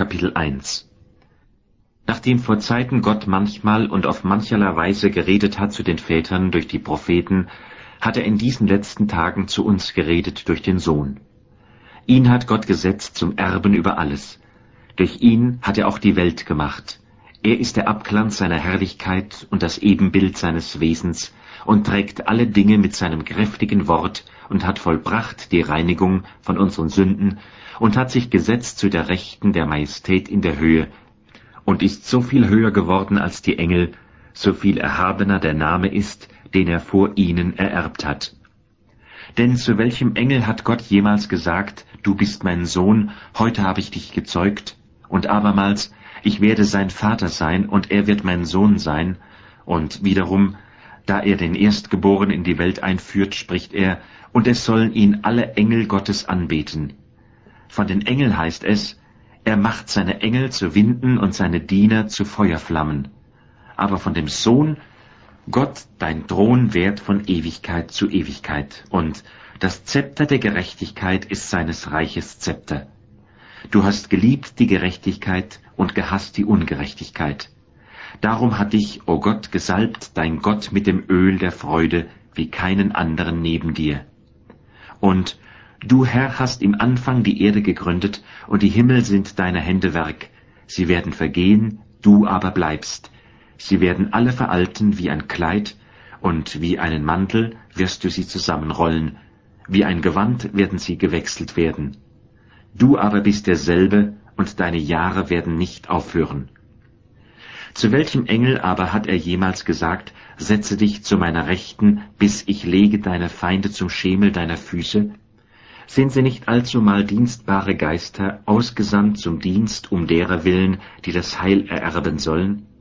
Kapitel 1. Nachdem vor Zeiten Gott manchmal und auf mancherlei Weise geredet hat zu den Vätern durch die Propheten, hat er in diesen letzten Tagen zu uns geredet durch den Sohn. Ihn hat Gott gesetzt zum Erben über alles. Durch ihn hat er auch die Welt gemacht. Er ist der Abglanz seiner Herrlichkeit und das Ebenbild seines Wesens und trägt alle Dinge mit seinem kräftigen Wort und hat vollbracht die Reinigung von unseren Sünden und hat sich gesetzt zu der Rechten der Majestät in der Höhe und ist so viel höher geworden als die Engel, so viel erhabener der Name ist, den er vor ihnen ererbt hat. Denn zu welchem Engel hat Gott jemals gesagt, du bist mein Sohn, heute habe ich dich gezeugt, und abermals, ich werde sein Vater sein, und er wird mein Sohn sein, und wiederum, da er den Erstgeborenen in die Welt einführt, spricht er, und es sollen ihn alle Engel Gottes anbeten. Von den Engeln heißt es, er macht seine Engel zu Winden und seine Diener zu Feuerflammen. Aber von dem Sohn, Gott, dein Thron währt von Ewigkeit zu Ewigkeit, und das Zepter der Gerechtigkeit ist seines Reiches Zepter. Du hast geliebt die Gerechtigkeit und gehasst die Ungerechtigkeit. Darum hat dich, o Gott, gesalbt, dein Gott mit dem Öl der Freude, wie keinen anderen neben dir. Und du, Herr, hast im Anfang die Erde gegründet, und die Himmel sind deine Hände Werk. Sie werden vergehen, du aber bleibst. Sie werden alle veralten wie ein Kleid, und wie einen Mantel wirst du sie zusammenrollen. Wie ein Gewand werden sie gewechselt werden. Du aber bist derselbe, und deine Jahre werden nicht aufhören. Zu welchem Engel aber hat er jemals gesagt, setze dich zu meiner Rechten, bis ich lege deine Feinde zum Schemel deiner Füße? Sind sie nicht allzumal dienstbare Geister, ausgesandt zum Dienst um derer willen, die das Heil ererben sollen?